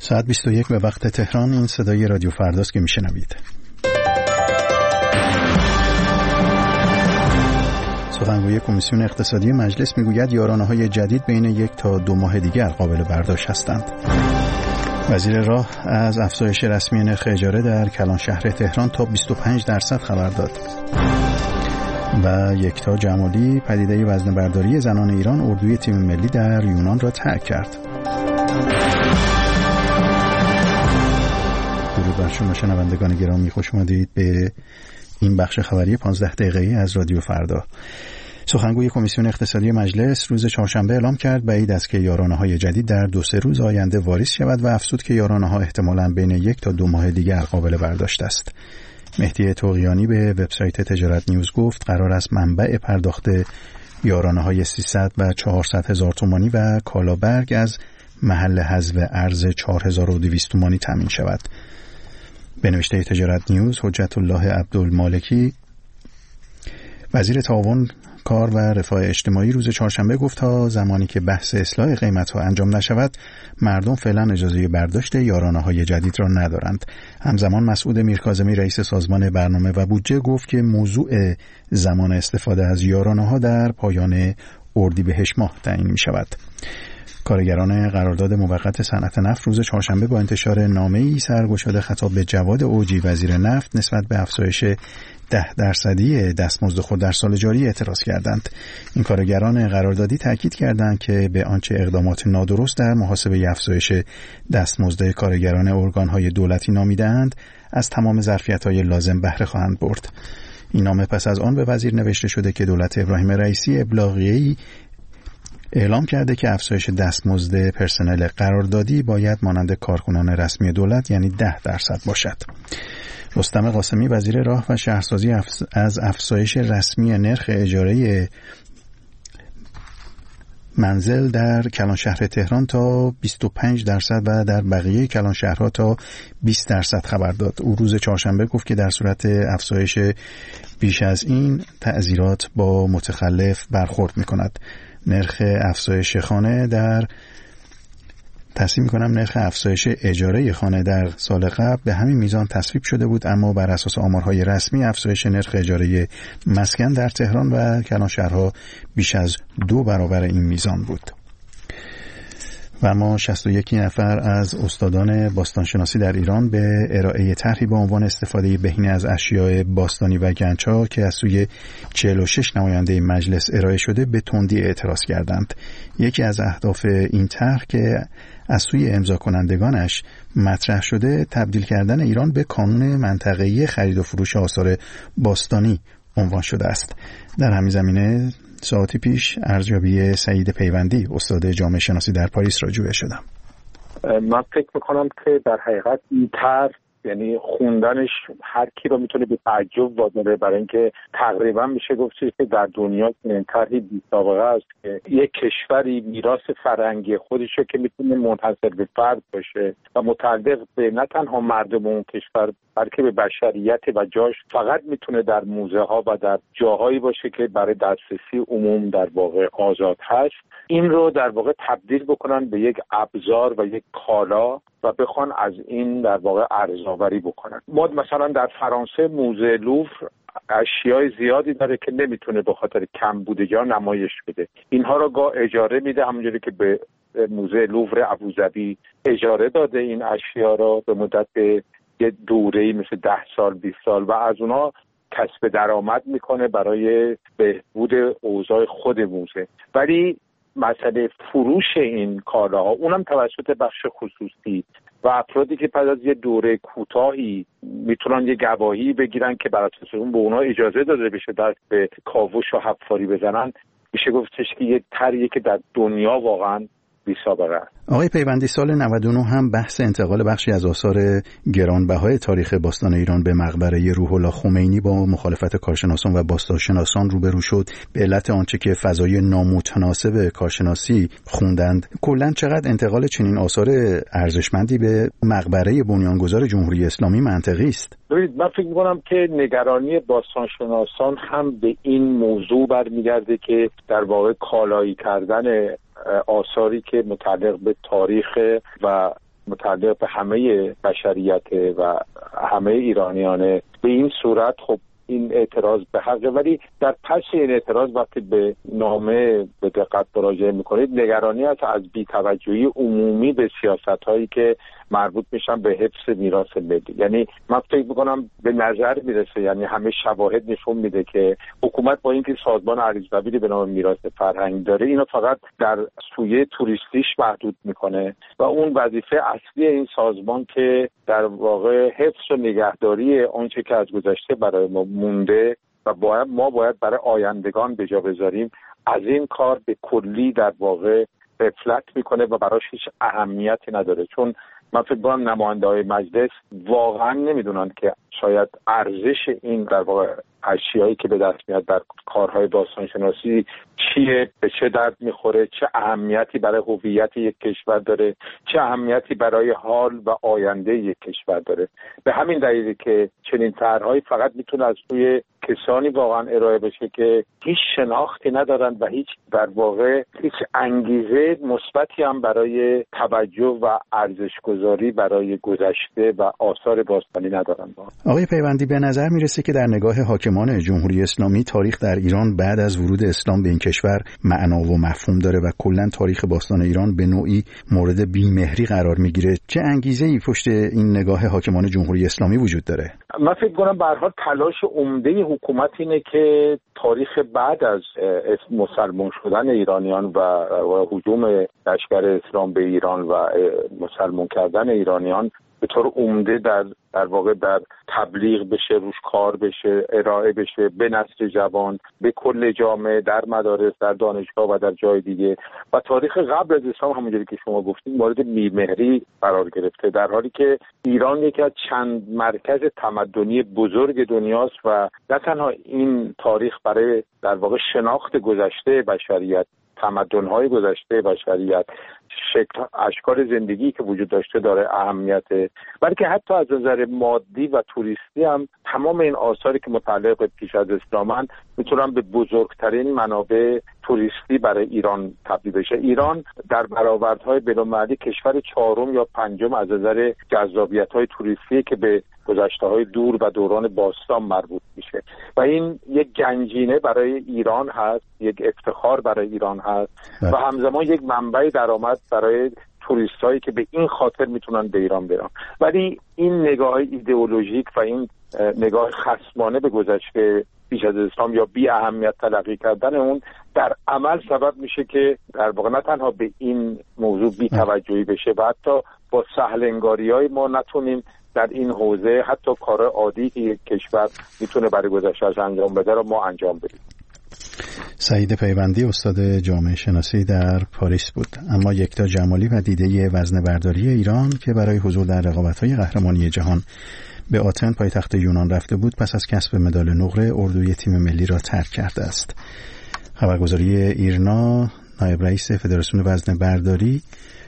ساعت 21 به وقت تهران. این صدای رادیو فرداست که میشنوید. سخنگوی کمیسیون اقتصادی مجلس میگوید یارانه‌های جدید بین 1 تا 2 ماه دیگر قابل برداشت هستند. وزیر راه از افزایش رسمی نرخ اجاره در کلان شهر تهران تا 25% خبر داد. و یکتا جمالی پدیده وزنه‌برداری زنان ایران اردوی تیم ملی در یونان را ترک کرد. درود بر شما شنوندگان گرامی، خوش آمدید به این بخش خبری 15 دقیقه‌ای از رادیو فردا. سخنگوی کمیسیون اقتصادی مجلس روز چهارشنبه اعلام کرد بعید است که یارانه‌های جدید در 2-3 روز آینده واریز شود و افزود که یارانه‌ها احتمالاً بین 1 تا 2 ماه دیگر قابل برداشت است. مهدی طغیانی به وبسایت تجارت نیوز گفت قرار است منبع پرداخت یارانه‌های 300 و 400 هزار تومانی و کالابرگ از محل حذف ارز 4200 تومانی تامین شود. به نوشته تجارت نیوز، حجت الله عبدالمالکی وزیر تعاون کار و رفاه اجتماعی روز چهارشنبه گفت تا زمانی که بحث اصلاح قیمت‌ها انجام نشود مردم فعلا اجازه برداشت یارانه‌های جدید را ندارند. همزمان مسعود میرکاظمی رئیس سازمان برنامه و بودجه گفت که موضوع زمان استفاده از یارانه‌ها در پایان اردیبهشت ماه تعیین می‌شود. کارگران قرارداد موقت صنعت نفت روز چهارشنبه با انتشار نامه‌ای سرگشاده خطاب به جواد اوجی وزیر نفت نسبت به افزایش 10% دستمزد خود در سال جاری اعتراض کردند. این کارگران قراردادی تاکید کردند که به آنچه اقدامات نادرست در محاسبه افزایش دستمزد کارگران ارگان‌های دولتی نامیده‌اند از تمام ظرفیت‌های لازم بهره خواهند برد. این نامه پس از آن به وزیر نوشته شده که دولت ابراهیم رئیسی ابلاغیه‌ای اعلام کرده که افزایش دستمزد پرسنل قراردادی باید مانند کارکنان رسمی دولت یعنی 10% باشد. رستم قاسمی وزیر راه و شهرسازی از افزایش رسمی نرخ اجاره منزل در کلان شهر تهران تا 25% و در بقیه کلان شهرها تا 20% خبر داد. او روز چهارشنبه گفت که در صورت افزایش بیش از این تعزیرات با متخلف برخورد می‌کند. نرخ افزایش اجاره خانه در سال قبل به همین میزان تصویب شده بود، اما بر اساس آمارهای رسمی افزایش نرخ اجاره مسکن در تهران و کلان شهرها بیش از 2 برابر این میزان بود. و ما 61 نفر از استادان باستانشناسی در ایران به ارائه طرحی با عنوان استفاده بهینه از اشیاء باستانی و گنج‌ها که از سوی 46 نماینده مجلس ارائه شده به تندی اعتراض کردند. یکی از اهداف این طرح که از سوی امضا کنندگانش مطرح شده تبدیل کردن ایران به کانون منطقه‌ای خرید و فروش آثار باستانی عنوان شده است. در همین زمینه ساعتی پیش ارزیابی سعید پیوندی استاد جامعه شناسی در پاریس را جویا شدم. من فکر میکنم که در حقیقت این طرح یعنی خوندنش هر کی رو میتونه به تعجب واداره، برای اینکه تقریبا میشه گفت که در دنیا این طرحی بی‌سابقه است که یک کشوری میراث فرهنگی خودشو که میتونه منحصر به فرد باشه و متعلق به نه تنها مردم اون کشور بلکه به بشریت و جاش فقط میتونه در موزه ها و در جاهایی باشه که برای دسترسی عموم در واقع آزاد هست، این رو در واقع تبدیل بکنن به یک ابزار و یک کالا و بخوان از این در واقع ارزآوری بکنن. ما مثلا در فرانسه موزه لوور اشیای زیادی داره که نمیتونه به خاطر کمبود جا نمایش بده. اینها رو گاه اجاره میده، همونجوری که به موزه لوور ابوظبی اجاره داده این اشیا رو به مدت یه دوره‌ای مثل 10 سال 20 سال و از اونها کسب درآمد میکنه برای بهبود اوضاع خود موزه. ولی مسئله فروش این کالاها اونم توسط بخش خصوصی و افرادی که پس از یه دوره کوتاهی میتونن یه گواهی بگیرن که بر اساس اون به اونها اجازه داده بشه دست به کاوش و حفاری بزنن، میشه گفتش که یه طرحیه که در دنیا واقعا بی‌سابقه است. آقای پیوندی، سال 99 هم بحث انتقال بخشی از آثار گرانبهای تاریخ باستان ایران به مقبره روح الله خمینی با مخالفت کارشناسان و باستانشناسان روبرو شد به علت آنچه که فضای نامتناسب کارشناسی خوندند. کلاً چقدر انتقال چنین آثار ارزشمندی به مقبره بنیانگذار جمهوری اسلامی منطقی است؟ ببینید، من فکر می‌کنم که نگرانی باستانشناسان هم به این موضوع برمیگرده که در واقع کالایی کردن آثاری که متعلق به تاریخ و متعلق به همه بشریت و همه ایرانیانه. به این صورت خب این اعتراض به حقه، ولی در پس این اعتراض وقتی به نامه به دقت مراجعه میکنید نگرانی است از بی‌توجهی عمومی به سیاست‌هایی که مربوط میشن به حفظ میراث ملی. یعنی من فکر میکنم به نظر میرسه، یعنی همه شواهد نشون میده که حکومت با اینکه سازمان عریض‌قبیلی به نام میراث فرهنگی داره، اینو فقط در سویه توریستیش محدود میکنه و اون وظیفه اصلی این سازمان که در واقع حفظ و نگهداری آنچه که از گذشته برای ما مونده و ما باید برای آیندگان به جا بذاریم، از این کار به کلی در واقع غفلت میکنه و براش هیچ اهمیتی نداره. چون من فکر می‌کنم نماینده‌های مجلس واقعا نمیدونن که شاید ارزش این در واقع اشیایی که به دست میاد در کارهای باستانشناسی چیه، به چه درد میخوره، چه اهمیتی برای هویت یک کشور داره، چه اهمیتی برای حال و آینده یک کشور داره. به همین دلیلی که چنین طرح‌هایی فقط میتونه از سوی کسانی واقعا ارائه بشه که هیچ شناختی ندارن و هیچ در واقع هیچ انگیزه مثبتی هم برای توجه و ارزش‌گذاری برای گذشته و آثار باستانی ندارن. آقای پیوندی، به نظر میرسه که در نگاه حاکمان جمهوری اسلامی تاریخ در ایران بعد از ورود اسلام به این کشور معنا و مفهوم داره و کلا تاریخ باستان ایران به نوعی مورد بی‌مهری قرار میگیره. چه انگیزه‌ای پشت این نگاه حاکمان جمهوری اسلامی وجود داره؟ من فکر کنم به هر حال تلاش عمده حکومت اینه که تاریخ بعد از مسلمان شدن ایرانیان و هجوم لشکر اسلام به ایران و مسلمان کردن ایرانیان به طور عمده در واقع در تبلیغ بشه، روش کار بشه، ارائه بشه به نسل جوان، به کل جامعه، در مدارس، در دانشگاه و در جای دیگه. و تاریخ قبل از اسلام همونجوری که شما گفتید مورد بی‌مهری قرار گرفته، در حالی که ایران یکی از چند مرکز تمدنی بزرگ دنیاست و نه تنها این تاریخ برای در واقع شناخت گذشته بشریت، تمدن‌های گذشته بشریت، شکل اشکال زندگی که وجود داشته داره اهمیت، بلکه حتی از نظر مادی و توریستی هم تمام این آثاری که متعلق به پیش از اسلام میتونن به بزرگترین منابع توریستی برای ایران تبدیل بشه. ایران در برآوردهای بین‌المللی کشور چهارم یا پنجم از نظر جذابیت‌های توریستی که به گذشته‌های دور و دوران باستان مربوط میشه و این یک گنجینه برای ایران هست، یک افتخار برای ایران هست و همزمان یک منبع درآمد برای توریستایی که به این خاطر میتونن به ایران برن. ولی این نگاه ایدئولوژیک و این نگاه خصمانه به گذشته پیش از اسلام یا بی اهمیت تلقی کردن اون در عمل سبب میشه که در واقع نه تنها به این موضوع بی توجهی بشه و حتی با سهل انگاری‌های ما نتونیم در این حوزه حتی کار عادی که یک کشور میتونه برای گذشته‌اش انجام بده رو ما انجام بدیم. سعید پیوندی استاد جامعه شناسی در پاریس بود. اما یکتا جمالی و دیده وزنه‌برداری ایران که برای حضور در رقابت‌های قهرمانی جهان به آتن پایتخت یونان رفته بود پس از کسب مدال نقره اردوی تیم ملی را ترک کرده است. خبرگزاری ایرنا نایب رئیس فدراسیون وزنه‌برداری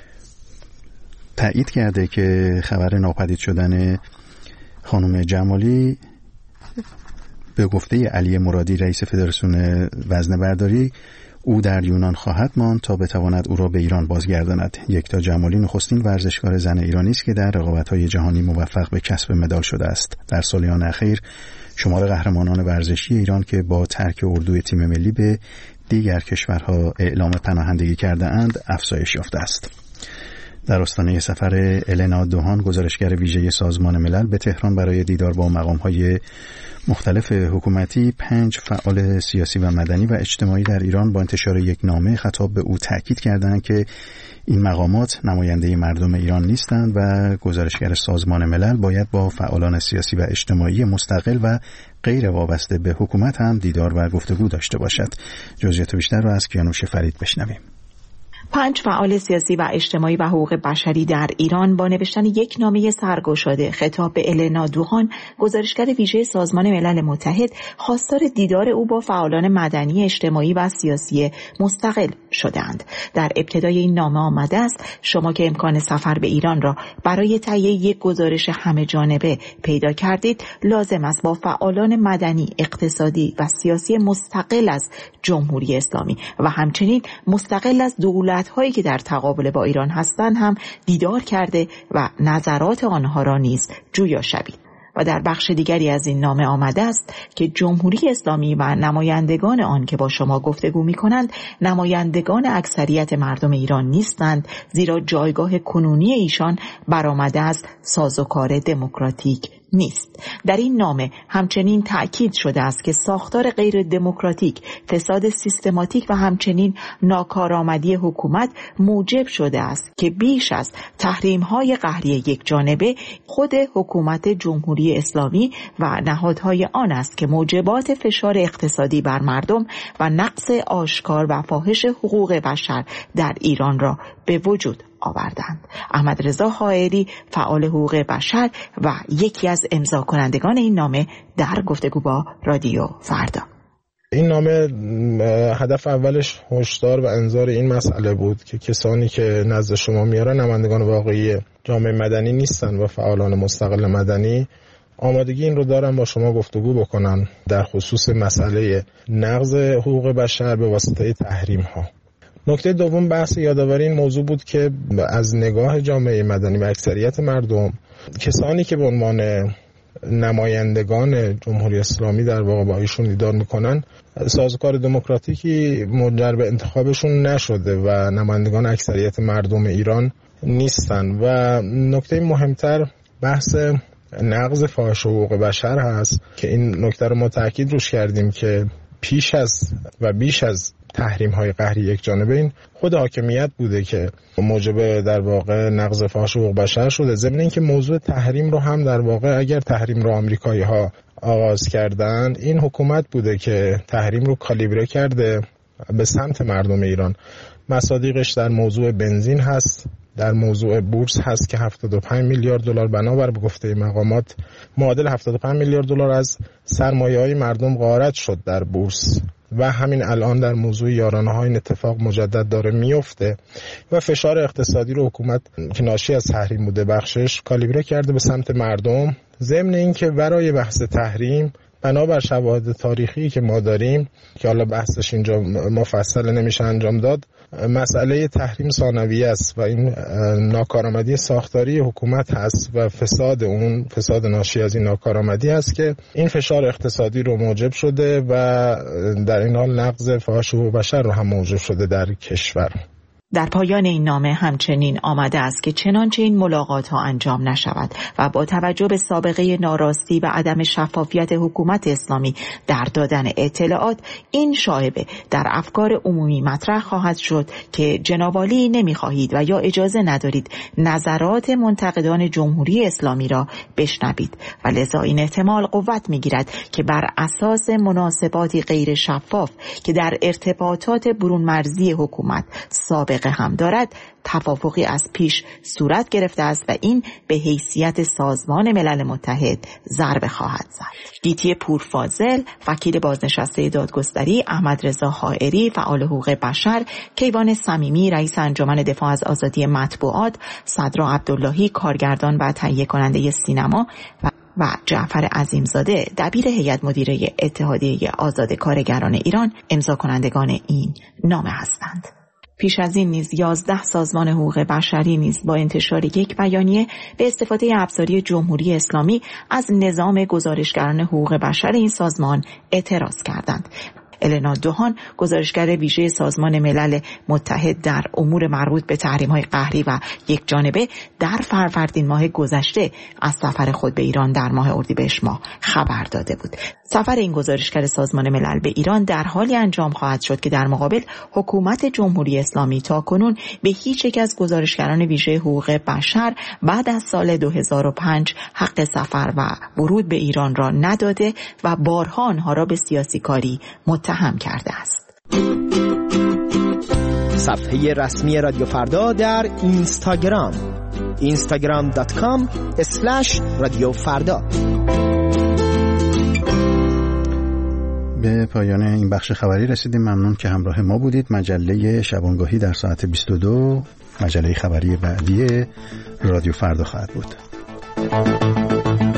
تایید کرده که خبر ناپدید شدن خانم جمالی به گفته علی مرادی رئیس فدراسیون وزنه‌برداری او در یونان خواهد ماند تا بتواند او را به ایران بازگرداند. یکتا جمالی نخستین ورزشکار زن ایرانی است که در رقابت‌های جهانی موفق به کسب مدال شده است. در سالیان اخیر شمار قهرمانان ورزشی ایران که با ترک اردوی تیم ملی به دیگر کشورها اعلام پناهندگی کرده اند افزایش یافته است. در آستانه سفر النا دوهان گزارشگر ویژه سازمان ملل به تهران برای دیدار با مقام‌های مختلف حکومتی 5 فعال سیاسی و مدنی و اجتماعی در ایران با انتشار یک نامه خطاب به او تاکید کردند که این مقامات نماینده مردم ایران نیستند و گزارشگر سازمان ملل باید با فعالان سیاسی و اجتماعی مستقل و غیر وابسته به حکومت هم دیدار و گفتگو داشته باشد. جزئیات بیشتر را از کیانوش فرید بشنویم. 5 فعال سیاسی و اجتماعی و حقوق بشری در ایران با نوشتن یک نامه سرگشاده خطاب به النا دوهان گزارشگر ویژه سازمان ملل متحد خواستار دیدار او با فعالان مدنی، اجتماعی و سیاسی مستقل شدند. در ابتدای این نامه آمده است شما که امکان سفر به ایران را برای تهیه یک گزارش همه جانبه پیدا کردید لازم است با فعالان مدنی، اقتصادی و سیاسی مستقل از جمهوری اسلامی و همچنین مستقل از دولت دولت‌هایی که در تقابل با ایران هستند هم دیدار کرده و نظرات آنها را نیز جویا شوید. و در بخش دیگری از این نامه آمده است که جمهوری اسلامی و نمایندگان آن که با شما گفتگو می‌کنند نمایندگان اکثریت مردم ایران نیستند، زیرا جایگاه کنونی ایشان برآمده از سازوکار دموکراتیک نیست. در این نامه همچنین تأکید شده است که ساختار غیر دموکراتیک، فساد سیستماتیک و همچنین ناکارآمدی حکومت موجب شده است که بیش از تحریم‌های قهری یک جانبه خود حکومت جمهوری اسلامی و نهادهای آن است که موجبات فشار اقتصادی بر مردم و نقض آشکار و فاحش حقوق بشر در ایران را به وجود آوردند. احمد رضا حائری، فعال حقوق بشر و یکی از امضا کنندگان این نامه، در گفتگو با رادیو فردا. این نامه هدف اولش هشدار و انذار این مسئله بود که کسانی که نزد شما میارن نمایندگان واقعی جامعه مدنی نیستن و فعالان مستقل مدنی آمادگی این رو دارن با شما گفتگو بکنن در خصوص مسئله نقض حقوق بشر به واسطه تحریم ها. نکته دوم بحث یادآوری این موضوع بود که از نگاه جامعه مدنی و اکثریت مردم کسانی که به عنوان نمایندگان جمهوری اسلامی در واقع با ایشون دیدار میکنن سازوکار دموکراتیکی منجر به انتخابشون نشده و نمایندگان اکثریت مردم ایران نیستن. و نکته مهمتر بحث نقض فاحش حقوق بشر هست که این نکته رو ما تاکید روش کردیم که پیش از و بیش از تحریم های قهری یک جانبه این خود حاکمیت بوده که موجب در واقع نقض فاحش حقوق بشر شده. ضمن اینکه موضوع تحریم رو هم در واقع اگر تحریم رو آمریکایی ها آغاز کردن این حکومت بوده که تحریم رو کالیبره کرده به سمت مردم ایران. مصادیقش در موضوع بنزین هست، در موضوع بورس هست که 75 میلیارد دلار بنابر به گفته مقامات معادل 75 میلیارد دلار از سرمایه‌های مردم غارت شد در بورس و همین الان در موضوع یارانه‌ها این اتفاق مجدد داره میفته و فشار اقتصادی رو حکومت که ناشی از تحریم بوده بخشش کالیبره کرده به سمت مردم. ضمن اینکه برای بحث تحریم بنابر شواهد تاریخی که ما داریم که حالا بحثش اینجا مفصل نمیشه انجام داد، مسئله تحریم ثانویه است و این ناکارآمدی ساختاری حکومت هست و فساد ناشی از این ناکارآمدی است که این فشار اقتصادی رو موجب شده و در این حال نقض فاحش حقوق بشر رو هم موجب شده در کشور. در پایان این نامه همچنین آمده است که چنانچه این ملاقات ها انجام نشود و با توجه به سابقه ناراستی و عدم شفافیت حکومت اسلامی در دادن اطلاعات، این شایبه در افکار عمومی مطرح خواهد شد که جناب عالی نمی‌خواهید و یا اجازه ندارید نظرات منتقدان جمهوری اسلامی را بشنوید و لذا این احتمال قوت می‌گیرد که بر اساس مناسباتی غیر شفاف که در ارتباطات برون مرزی حکومت سابقه هم دارد توافقی از پیش صورت گرفته است و این به حیثیت سازمان ملل متحد ضربه خواهد زد. گیتی پورفاضل، وکیل بازنشسته دادگستری، احمد رضا حائری، فعال حقوق بشر، کیوان صمیمی، رئیس انجمن دفاع از آزادی مطبوعات، صدرا عبداللهی، کارگردان و تهیه کننده سینما و جعفر عظیمزاده، دبیر هیئت مدیره اتحادیه آزاد کارگران ایران، امضا کنندگان این نامه هستند. پیش از این نیز 11 سازمان حقوق بشری نیز با انتشار یک بیانیه به استفاده ابزاری جمهوری اسلامی از نظام گزارشگران حقوق بشر این سازمان اعتراض کردند. النا دوهان، گزارشگر ویژه سازمان ملل متحد در امور مربوط به تحریم‌های قهری و یک جانبه، در فروردین ماه گذشته از سفر خود به ایران در ماه اردیبهشت ماه خبر داده بود. سفر این گزارشگر سازمان ملل به ایران در حالی انجام خواهد شد که در مقابل حکومت جمهوری اسلامی تاکنون به هیچ یک از گزارشگران ویژه حقوق بشر بعد از سال 2005 حق سفر و ورود به ایران را نداده و بارها آنها را به سیاسی کاری متهم کرده است. صفحه رسمی رادیو فردا در اینستاگرام instagram.com/رادیوفردا. به پایان این بخش خبری رسیدیم. ممنون که همراه ما بودید. مجله شبانگاهی در ساعت 22 مجله خبری بعدی رادیو فردا خواهد بود.